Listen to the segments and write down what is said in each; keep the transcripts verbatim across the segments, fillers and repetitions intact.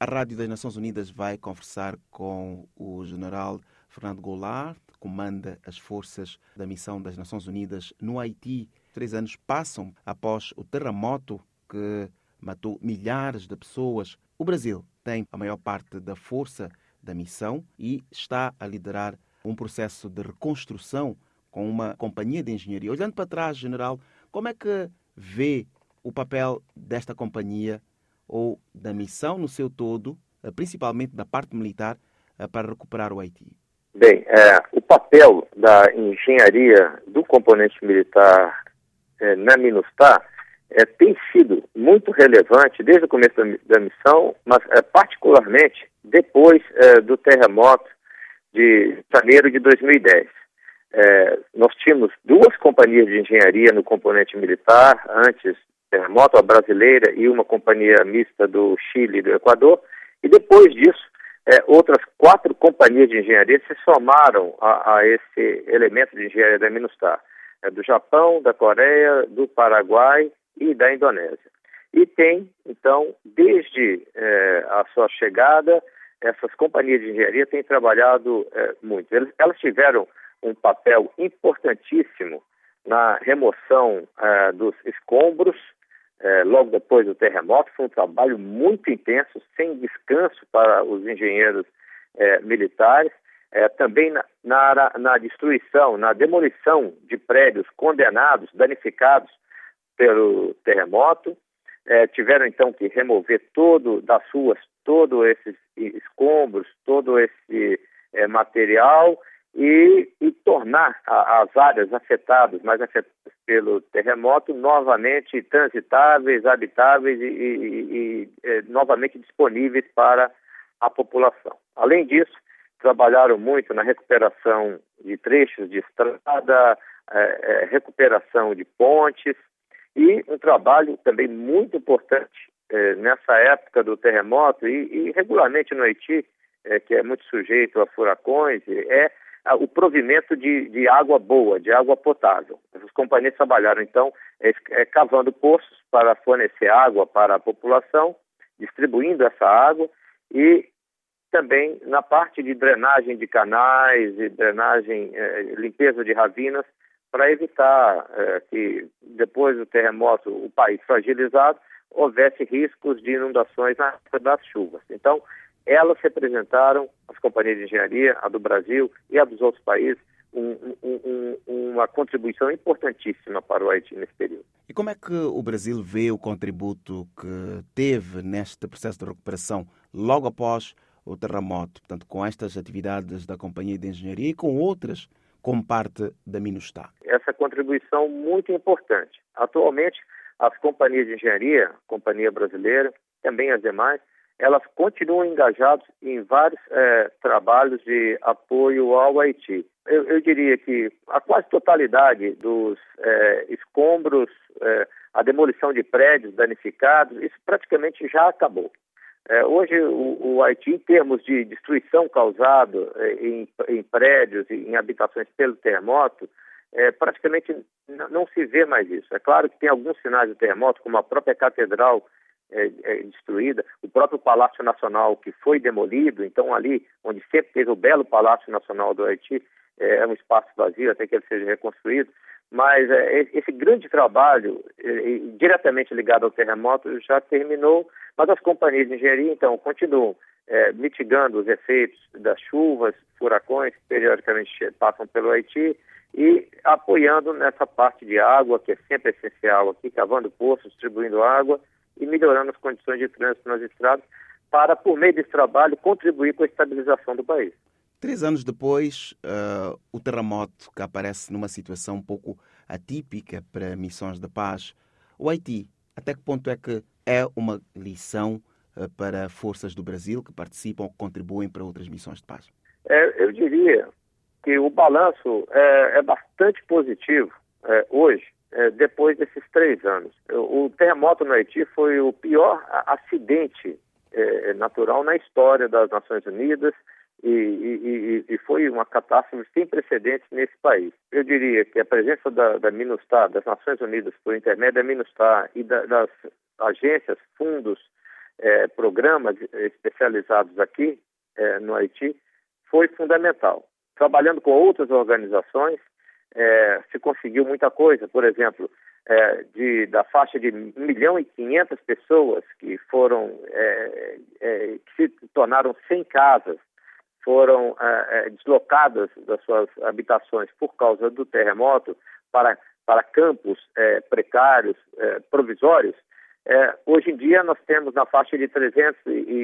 A Rádio das Nações Unidas vai conversar com o general Fernando Goulart, que comanda as forças da missão das Nações Unidas no Haiti. Três anos passam após o terremoto que matou milhares de pessoas. O Brasil tem a maior parte da força da missão e está a liderar um processo de reconstrução com uma companhia de engenharia. Olhando para trás, general, como é que vê o papel desta companhia ou da missão no seu todo, principalmente da parte militar, para recuperar o Haiti? Bem, é, o papel da engenharia do componente militar é, na MINUSTAH é, tem sido muito relevante desde o começo da, da missão, mas é, particularmente depois é, do terremoto de janeiro de dois mil e dez. É, nós tínhamos duas companhias de engenharia no componente militar antes do terremoto, a brasileira e uma companhia mista do Chile e do Equador, e depois disso, é, outras quatro companhias de engenharia se somaram a, a esse elemento de engenharia da MINUSTAH, é, do Japão, da Coreia, do Paraguai e da Indonésia. E tem, então, desde é, a sua chegada, essas companhias de engenharia têm trabalhado é, muito. Elas, elas tiveram um papel importantíssimo na remoção é, dos escombros, é, logo depois do terremoto. Foi um trabalho muito intenso, sem descanso para os engenheiros é, militares. É, também na, na, na destruição, na demolição de prédios condenados, danificados pelo terremoto. É, tiveram, então, que remover todo das ruas, todos esses escombros, todo esse é, material e, e tornar a, as áreas afetadas, mais afetadas pelo terremoto, novamente transitáveis, habitáveis e, e, e é, novamente disponíveis para a população. Além disso, trabalharam muito na recuperação de trechos de estrada, é, é, recuperação de pontes, e um trabalho também muito importante eh, nessa época do terremoto e, e regularmente no Haiti, eh, que é muito sujeito a furacões, é a, o provimento de, de água boa, de água potável. As companhias trabalharam, então, eh, eh, cavando poços para fornecer água para a população, distribuindo essa água e também na parte de drenagem de canais e drenagem, eh, limpeza de ravinas, para evitar eh, que, depois do terremoto, o país fragilizado, houvesse riscos de inundações na época das chuvas. Então, elas representaram, as companhias de engenharia, a do Brasil e a dos outros países, um, um, um, uma contribuição importantíssima para o Haiti nesse período. E como é que o Brasil vê o contributo que teve neste processo de recuperação logo após o terremoto, portanto, com estas atividades da companhia de engenharia e com outras como parte da MINUSTAH? Essa contribuição muito importante. Atualmente, as companhias de engenharia, a companhia brasileira, também as demais, elas continuam engajadas em vários eh, trabalhos de apoio ao Haiti. Eu, eu diria que a quase totalidade dos eh, escombros, eh, a demolição de prédios danificados, isso praticamente já acabou. É, hoje, o, o Haiti, em termos de destruição causada é, em, em prédios e em habitações pelo terremoto, é, praticamente n- não se vê mais isso. É claro que tem alguns sinais de terremoto, como a própria catedral é, é, destruída, o próprio Palácio Nacional que foi demolido. Então, ali onde sempre teve o belo Palácio Nacional do Haiti, é, é um espaço vazio até que ele seja reconstruído. Mas é, esse grande trabalho, é, diretamente ligado ao terremoto, já terminou, mas as companhias de engenharia, então, continuam é, mitigando os efeitos das chuvas, furacões que periodicamente passam pelo Haiti e apoiando nessa parte de água, que é sempre essencial aqui, cavando poços, distribuindo água e melhorando as condições de trânsito nas estradas, para, por meio desse trabalho, contribuir com a estabilização do país. Três anos depois, uh, o terremoto que aparece numa situação um pouco atípica para missões de paz. O Haiti, até que ponto é que é uma lição uh, para forças do Brasil que participam ou que contribuem para outras missões de paz? É, eu diria que o balanço é, é bastante positivo é, hoje, é, depois desses três anos. O terremoto no Haiti foi o pior acidente é, natural na história das Nações Unidas, E, e, e foi uma catástrofe sem precedentes nesse país. Eu diria que a presença da, da MINUSTAH, das Nações Unidas, por intermédio da MINUSTAH e da, das agências, fundos é, programas especializados aqui é, no Haiti foi fundamental. Trabalhando com outras organizações, é, se conseguiu muita coisa. Por exemplo, é, de, da faixa de um milhão e quinhentas pessoas que foram, é, é, que se tornaram sem casas, foram é, deslocadas das suas habitações por causa do terremoto para, para campos é, precários, é, provisórios. É, hoje em dia nós temos na faixa de trezentos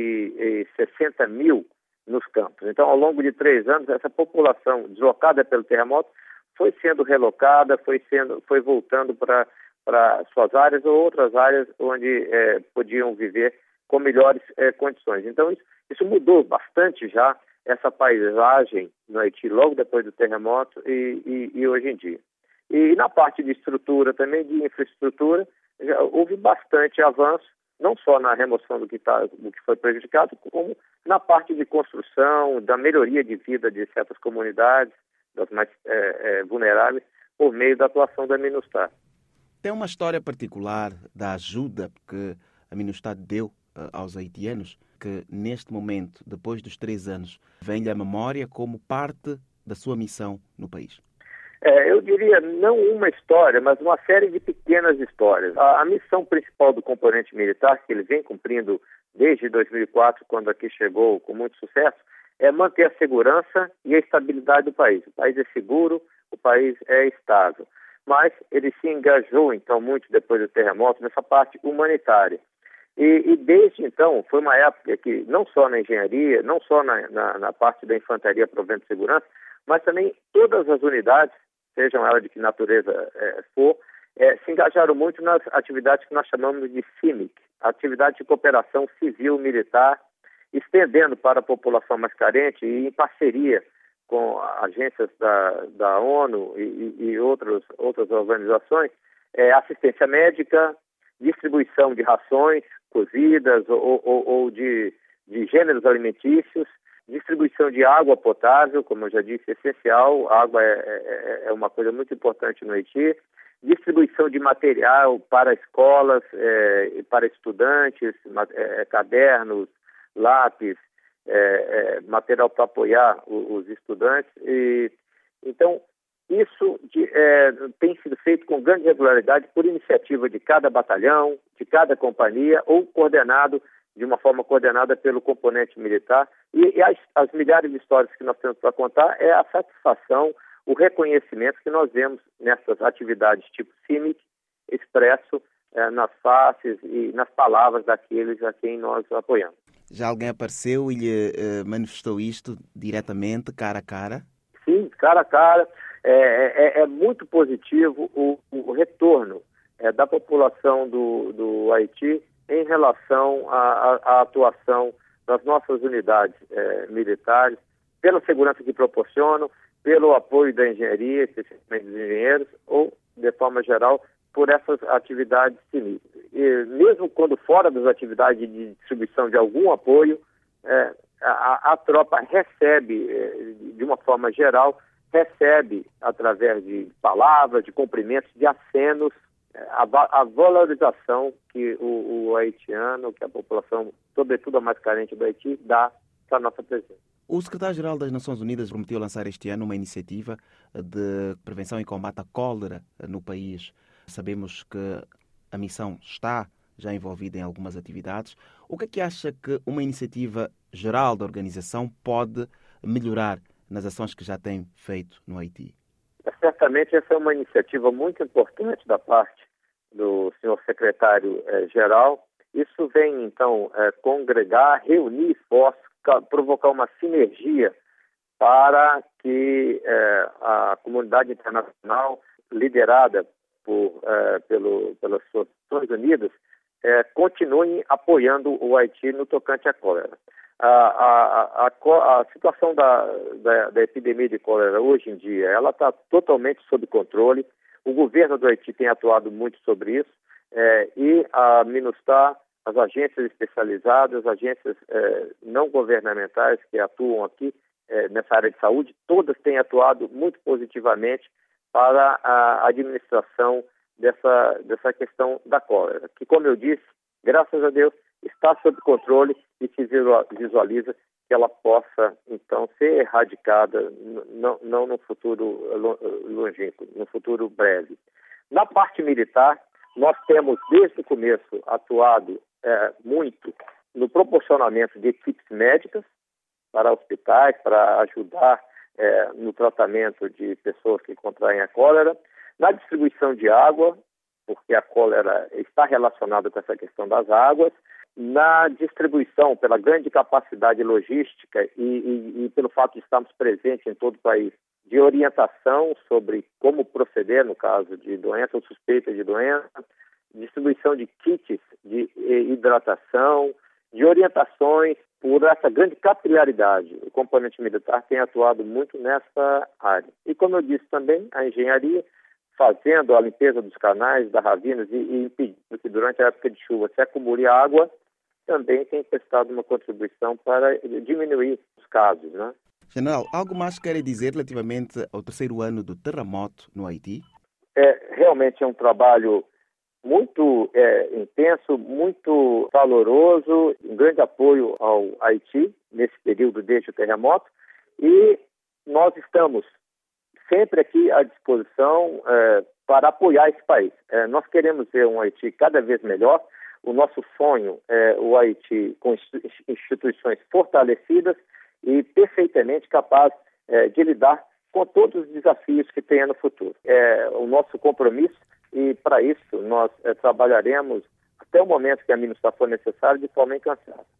e sessenta mil nos campos. Então, ao longo de três anos, essa população deslocada pelo terremoto foi sendo relocada, foi, sendo, foi voltando para para suas áreas ou outras áreas onde é, podiam viver com melhores é, condições. Então, isso, isso mudou bastante já essa paisagem no Haiti logo depois do terremoto e, e, e hoje em dia. E na parte de estrutura também, de infraestrutura, já houve bastante avanço, não só na remoção do que, tá, do que foi prejudicado, como na parte de construção, da melhoria de vida de certas comunidades, das mais é, é, vulneráveis, por meio da atuação da MINUSTAH. Tem uma história particular da ajuda que a MINUSTAH deu uh, aos haitianos, que neste momento, depois dos três anos, vem-lhe à memória como parte da sua missão no país? É, eu diria não uma história, mas uma série de pequenas histórias. A, a missão principal do componente militar, que ele vem cumprindo desde dois mil e quatro, quando aqui chegou com muito sucesso, é manter a segurança e a estabilidade do país. O país é seguro, o país é estável. Mas ele se engajou, então, muito depois do terremoto, nessa parte humanitária. E, e desde então, foi uma época que, não só na engenharia, não só na, na, na parte da infantaria provendo segurança, mas também todas as unidades, sejam elas de que natureza é, for, é, se engajaram muito nas atividades que nós chamamos de C I M I C, atividade de cooperação civil-militar, estendendo para a população mais carente e em parceria com agências da, da ONU e, e outros, outras organizações, é, assistência médica, distribuição de rações cozidas ou, ou, ou de, de gêneros alimentícios, distribuição de água potável, como eu já disse, essencial. A água é, é, é uma coisa muito importante no Haiti. Distribuição de material para escolas, é, para estudantes, é, cadernos, lápis, é, é, material para apoiar os, os estudantes. E, então, isso de, é, tem sido feito com grande regularidade por iniciativa de cada batalhão, de cada companhia, ou coordenado de uma forma coordenada pelo componente militar. E, e as, as milhares de histórias que nós temos para contar é a satisfação, o reconhecimento que nós vemos nessas atividades tipo C I M I C, expresso é, nas faces e nas palavras daqueles a quem nós apoiamos. Já alguém apareceu e lhe uh, manifestou isto diretamente, cara a cara? Sim, cara a cara. É, é, é muito positivo o, o retorno é, da população do, do Haiti em relação à atuação das nossas unidades é, militares, pela segurança que proporcionam, pelo apoio da engenharia, especialmente dos engenheiros, ou, de forma geral, por essas atividades civis. E mesmo quando fora das atividades de distribuição de algum apoio, é, a, a tropa recebe, é, de uma forma geral, recebe, através de palavras, de cumprimentos, de acenos, a, a valorização que o, o haitiano, que a população, sobretudo a mais carente do Haiti, dá para a nossa presença. O secretário-geral das Nações Unidas prometeu lançar este ano uma iniciativa de prevenção e combate à cólera no país. Sabemos que a missão está já envolvida em algumas atividades. O que é que acha que uma iniciativa geral da organização pode melhorar nas ações que já tem feito no Haiti? Certamente essa é uma iniciativa muito importante da parte do senhor secretário-geral. Isso vem, então, é, congregar, reunir esforços, provocar uma sinergia para que é, a comunidade internacional, liderada por, é, pelo, pelas Nações Unidas, é, continue apoiando o Haiti no tocante à cólera. A, a, a, a situação da, da, da epidemia de cólera hoje em dia, ela está totalmente sob controle. O governo do Haiti tem atuado muito sobre isso, é, e a MINUSTAH, as agências especializadas, as agências é, não governamentais que atuam aqui é, nessa área de saúde, todas têm atuado muito positivamente para a administração dessa, dessa questão da cólera, que, como eu disse, graças a Deus, está sob controle e se visualiza que ela possa, então, ser erradicada, não, não no futuro longínquo, no futuro breve. Na parte militar, nós temos, desde o começo, atuado é, muito no proporcionamento de equipes médicas para hospitais, para ajudar é, no tratamento de pessoas que contraem a cólera, na distribuição de água, porque a cólera está relacionada com essa questão das águas, na distribuição, pela grande capacidade logística e, e, e pelo fato de estarmos presentes em todo o país, de orientação sobre como proceder no caso de doença ou suspeita de doença, distribuição de kits de hidratação, de orientações por essa grande capilaridade. O componente militar tem atuado muito nessa área. E, como eu disse também, a engenharia, fazendo a limpeza dos canais, das ravinas e, e impedindo que durante a época de chuva se acumule água, também tem prestado uma contribuição para diminuir os casos, né? General, algo mais quer dizer relativamente ao terceiro ano do terremoto no Haiti? É, realmente é um trabalho muito é, intenso, muito valoroso, um grande apoio ao Haiti nesse período desde o terremoto, e nós estamos sempre aqui à disposição é, para apoiar esse país. É, nós queremos ver um Haiti cada vez melhor. O nosso sonho é o Haiti com instituições fortalecidas e perfeitamente capaz é, de lidar com todos os desafios que tenha no futuro. É o nosso compromisso e, para isso, nós é, trabalharemos até o momento que a MINUSTAH for necessário de forma incansável.